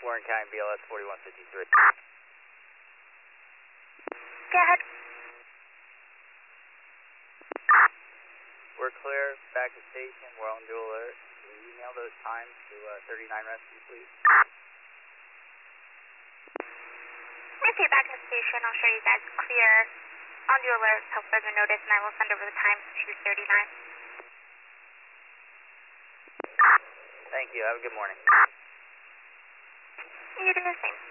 Warren County, BLS 4153. Go ahead. We're clear, back to station, we're on dual alert. Can you email those times to 39 Rescue, please? Okay, back to the station. I'll show you guys clear on dual alert until further notice, and I will send over the times to 39. Thank you, have a good morning. You do the same.